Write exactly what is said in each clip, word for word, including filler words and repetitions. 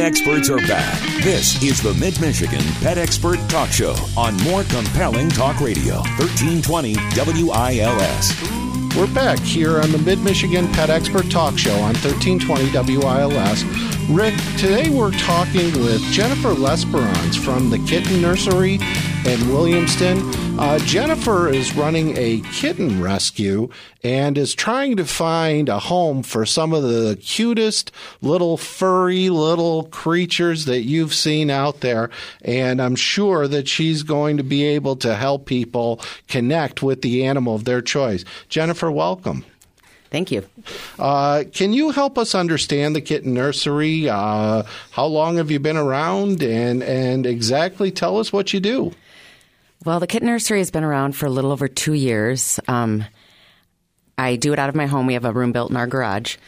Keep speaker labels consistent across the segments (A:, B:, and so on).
A: experts are back. This is the Mid-Michigan Pet Expert Talk Show on more compelling talk radio, thirteen twenty W I L S.
B: We're back here on the Mid-Michigan Pet Expert Talk Show on thirteen twenty W I L S. Rick, today we're talking with Jennifer Lesperance from the Kitten Nursery in Williamston. Uh, Jennifer is running a kitten rescue and is trying to find a home for some of the cutest little furry little creatures that you've seen out there. And I'm sure that she's going to be able to help people connect with the animal of their choice. Jennifer, welcome.
C: Thank you.
B: Uh, can you help us understand the Kitten Nursery? Uh, how long have you been around? And, and exactly tell us what you do.
C: Well, the Kitten Nursery has been around for a little over two years. Um, I do it out of my home. We have a room built in our garage.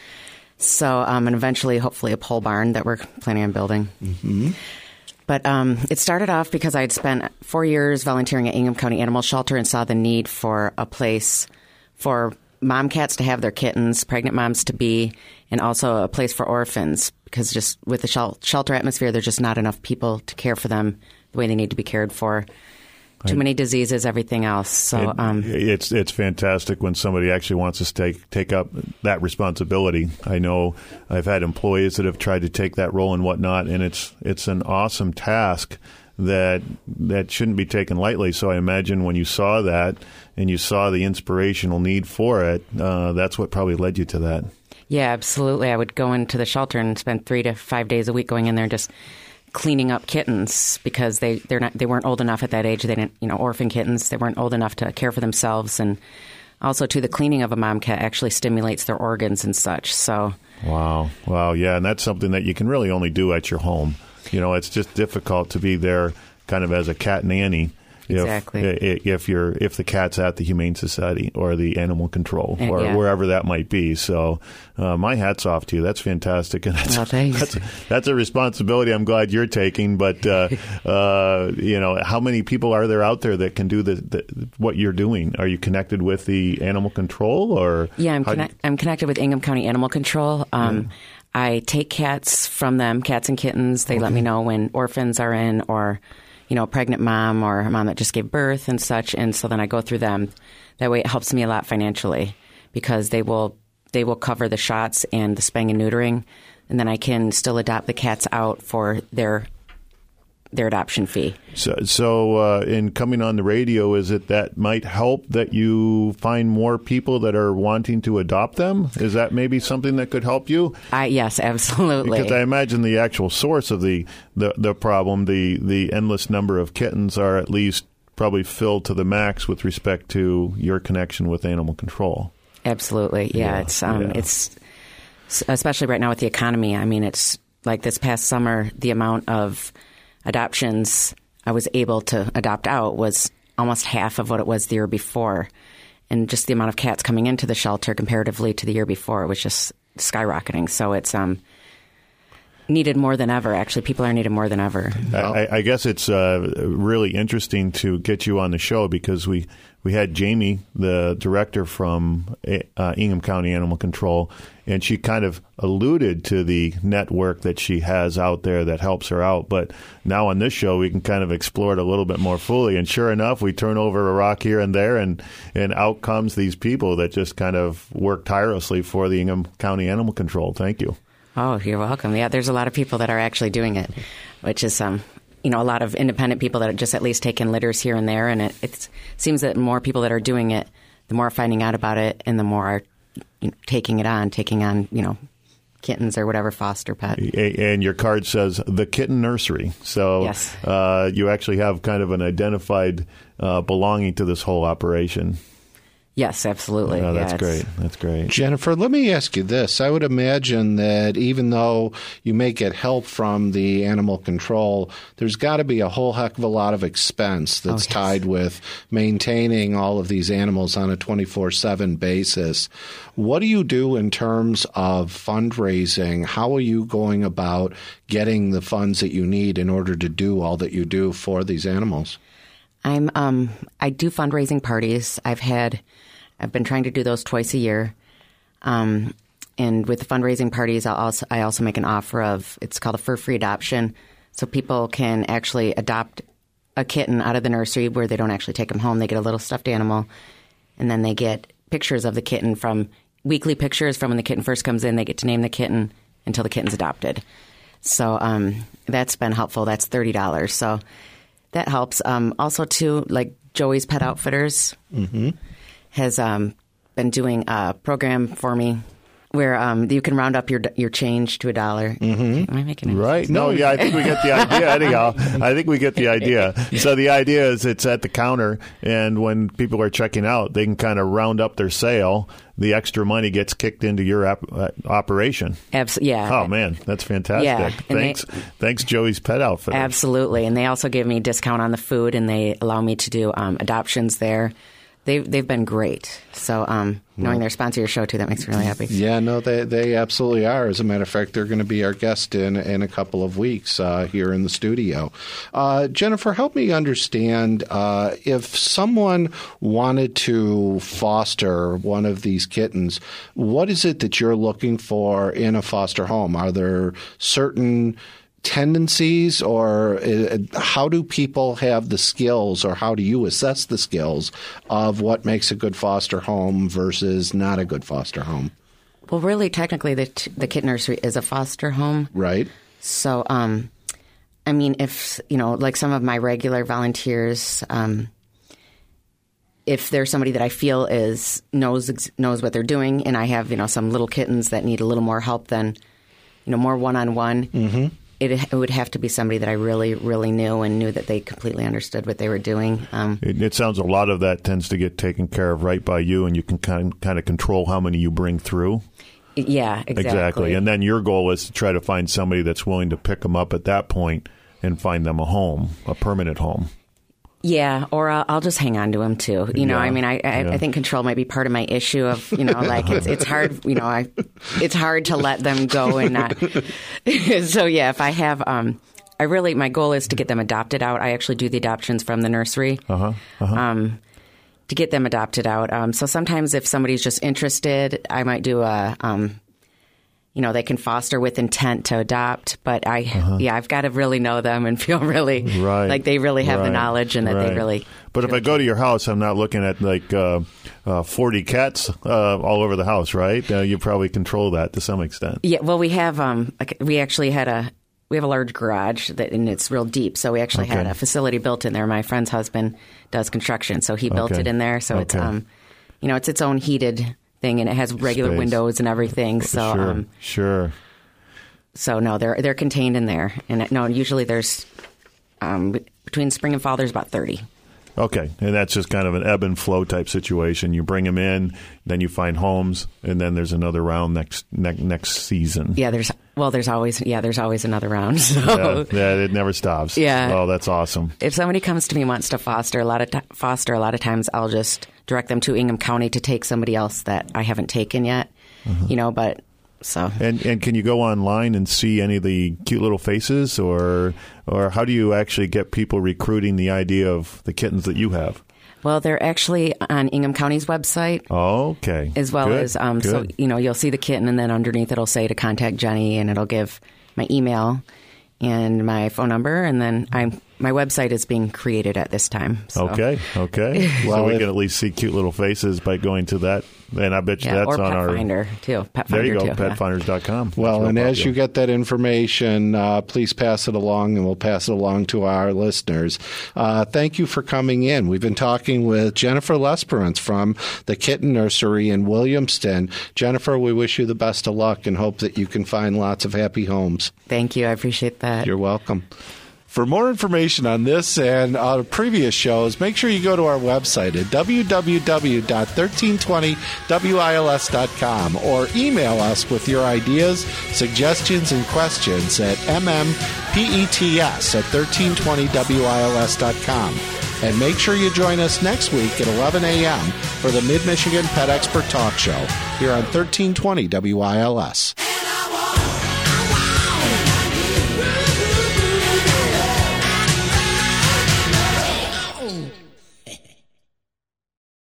C: So, um, and eventually, hopefully, a pole barn that we're planning on building. Mm-hmm. But um, it started off because I had spent four years volunteering at Ingham County Animal Shelter and saw the need for a place for mom cats to have their kittens, pregnant moms to be, and also a place for orphans, because just with the shel- shelter atmosphere, there's just not enough people to care for them the way they need to be cared for. Too many diseases, everything else. So
D: it,
C: um,
D: it's it's fantastic when somebody actually wants to take take up that responsibility. I know I've had employees that have tried to take that role and whatnot, and it's it's an awesome task that that shouldn't be taken lightly. So I imagine when you saw that and you saw the inspirational need for it, uh, that's what probably led you to that.
C: Yeah, absolutely. I would go into the shelter and spend three to five days a week going in there and just cleaning up kittens because they they're not they weren't old enough at that age. They didn't, you know, orphan kittens. They weren't old enough to care for themselves, and also too, the cleaning of a mom cat actually stimulates their organs and such. So
D: wow, wow, yeah, and that's something that you can really only do at your home. You know, it's just difficult to be there, kind of as a cat nanny.
C: Exactly.
D: If, if you're if the cat's at the Humane Society or the Animal Control
C: and,
D: or
C: yeah.
D: wherever that might be. So uh, my hat's off to you. That's fantastic. And that's,
C: well, thanks.
D: That's, that's a responsibility I'm glad you're taking. But, uh, uh, you know, how many people are there out there that can do the, the what you're doing? Are you connected with the Animal Control? or
C: Yeah, I'm, conne- I'm connected with Ingham County Animal Control. Um, yeah. I take cats from them, cats and kittens. They okay. let me know when orphans are in or you know, a pregnant mom or a mom that just gave birth and such. And so then I go through them. That way it helps me a lot financially because they will they will cover the shots and the spaying and neutering. And then I can still adopt the cats out for their their adoption fee.
D: So, so uh, in coming on the radio, is it that might help that you find more people that are wanting to adopt them? Is that maybe something that could help you?
C: I, yes, absolutely.
D: Because I imagine the actual source of the, the, the problem, the, the endless number of kittens are at least probably filled to the max with respect to your connection with Animal Control.
C: Absolutely. Yeah, yeah it's um, yeah. it's especially right now with the economy. I mean, it's like this past summer, the amount of adoptions I was able to adopt out was almost half of what it was the year before. And just the amount of cats coming into the shelter comparatively to the year before was just skyrocketing. So it's um, needed more than ever. Actually, people are needed more than ever.
D: I, I guess it's uh, really interesting to get you on the show because we, we had Jamie, the director from uh, Ingham County Animal Control, and she kind of alluded to the network that she has out there that helps her out. But now on this show, we can kind of explore it a little bit more fully. And sure enough, we turn over a rock here and there, and, and out comes these people that just kind of work tirelessly for the Ingham County Animal Control. Thank you.
C: Oh, you're welcome. Yeah, there's a lot of people that are actually doing it, which is um, you know, a lot of independent people that are just at least taking litters here and there. And it it's, seems that more people that are doing it, the more are finding out about it and the more are you know, taking it on, taking on, you know, kittens or whatever foster pet.
D: And your card says the Kitten Nursery. So
C: yes.
D: uh, you actually have kind of an identified uh, belonging to this whole operation.
C: Yes, absolutely.
D: Oh, that's
C: yeah,
D: great. That's great.
B: Jennifer, let me ask you this. I would imagine that even though you may get help from the Animal Control, there's got to be a whole heck of a lot of expense that's oh, yes. tied with maintaining all of these animals on a twenty-four seven basis. What do you do in terms of fundraising? How are you going about getting the funds that you need in order to do all that you do for these animals?
C: I'm um I do fundraising parties. I've had I've been trying to do those twice a year. Um and with the fundraising parties, I'll also, I also make an offer of, it's called a fur-free adoption. So people can actually adopt a kitten out of the nursery where they don't actually take them home. They get a little stuffed animal, and then they get pictures of the kitten from weekly pictures from when the kitten first comes in. They get to name the kitten until the kitten's adopted. So um, that's been helpful. That's thirty dollars. So that helps. Um, also, too, like Joey's Pet Outfitters mm-hmm. has um, been doing a program for me where um, you can round up your your change to a dollar.
B: Mm-hmm.
C: Am I making it?
D: Right. No, yeah, I think we get the idea. Anyhow, I think we get the idea. So the idea is it's at the counter, and when people are checking out, they can kind of round up their sale. The extra money gets kicked into your op- uh, operation.
C: Abs- yeah.
D: Oh, man, that's fantastic.
C: Yeah,
D: Thanks,
C: they,
D: thanks, Joey's Pet Outfitters.
C: Absolutely. And they also give me a discount on the food, and they allow me to do um, adoptions there. They've, they've been great. So um, knowing they're sponsoring your show, too, that makes me really happy.
B: Yeah, no, they they absolutely are. As a matter of fact, they're going to be our guest in, in a couple of weeks uh, here in the studio. Uh, Jennifer, help me understand uh, if someone wanted to foster one of these kittens, what is it that you're looking for in a foster home? Are there certain tendencies, or uh, how do people have the skills, or how do you assess the skills of what makes a good foster home versus not a good foster home?
C: Well, really, technically, the t- the kitten nursery is a foster home,
B: right? So,
C: um, I mean, if you know, like some of my regular volunteers, um, if there's somebody that I feel is knows knows what they're doing, and I have you know some little kittens that need a little more help than you know more one on one. It, it would have to be somebody that I really, really knew and knew that they completely understood what they were doing. Um,
D: it, it sounds a lot of that tends to get taken care of right by you, and you can kind kind of control how many you bring through.
C: Yeah, exactly.
D: Exactly. And then your goal is to try to find somebody that's willing to pick them up at that point and find them a home, a permanent home.
C: Yeah, or I'll, I'll just hang on to him too. You know,
D: yeah,
C: I mean, I, I,
D: yeah.
C: I think control might be part of my issue of, you know, like it's it's hard, you know, I it's hard to let them go and not. So yeah, if I have, um, I really my goal is to get them adopted out. I actually do the adoptions from the nursery.
D: Uh-huh, uh-huh.
C: Um, to get them adopted out. Um, so sometimes if somebody's just interested, I might do a. Um, You know, they can foster with intent to adopt, but I, uh-huh. yeah, I've got to really know them and feel really
D: right.
C: like they really have
D: right.
C: the knowledge and that
D: right.
C: they really.
D: But if I go to your house, I'm not looking at like uh, uh, forty cats uh, all over the house, right? Uh, you probably control that to some extent.
C: Yeah, well, we have, um, like, we actually had a, we have a large garage that, and it's real deep, so we actually
D: okay.
C: had a facility built in there. My friend's husband does construction, so he built
D: okay.
C: it in there. So
D: okay.
C: it's, um, you know, it's its own heated thing, and it has regular
D: Space.
C: windows and everything. So,
D: sure,
C: um,
D: sure.
C: So no, they're they're contained in there, and no, usually there's um, between spring and fall there's about thirty.
D: Okay, and that's just kind of an ebb and flow type situation. You bring them in, then you find homes, and then there's another round next ne- next season.
C: Yeah, there's well, there's always yeah, there's always another round. So.
D: Yeah, yeah, it never stops.
C: Yeah.
D: Oh, that's awesome.
C: If somebody comes to me and wants to foster a lot of t- foster, a lot of times I'll just direct them to Ingham County to take somebody else that I haven't taken yet. Uh-huh. You know, but. So
D: and and can you go online and see any of the cute little faces, or or how do you actually get people recruiting the idea of the kittens that you have?
C: Well, they're actually on Ingham County's website.
D: Oh, okay.
C: As well
D: Good.
C: as um,
D: Good.
C: so you know you'll see the kitten, and then underneath it'll say to contact Jenny, and it'll give my email and my phone number, and then I'm my website is being created at this time. So.
D: Okay, okay. Well, so we if, can at least see cute little faces by going to that. And I bet you
C: yeah,
D: that's
C: or
D: on
C: Pet
D: our
C: Finder too. Pet
D: there you
C: Finder
D: go,
C: too,
D: pet finders dot com.
B: Well, and as
D: popular.
B: you get that information, uh, please pass it along, and we'll pass it along to our listeners. Uh, thank you for coming in. We've been talking with Jennifer Lesperance from the Kitten Nursery in Williamston. Jennifer, we wish you the best of luck and hope that you can find lots of happy homes.
C: Thank you. I appreciate that.
B: You're welcome. For more information on this and our previous shows, make sure you go to our website at w w w dot thirteen twenty wils dot com or email us with your ideas, suggestions, and questions at m m pets at thirteen twenty wils dot com. And make sure you join us next week at eleven a.m. for the Mid-Michigan Pet Expert Talk Show here on thirteen twenty W I L S.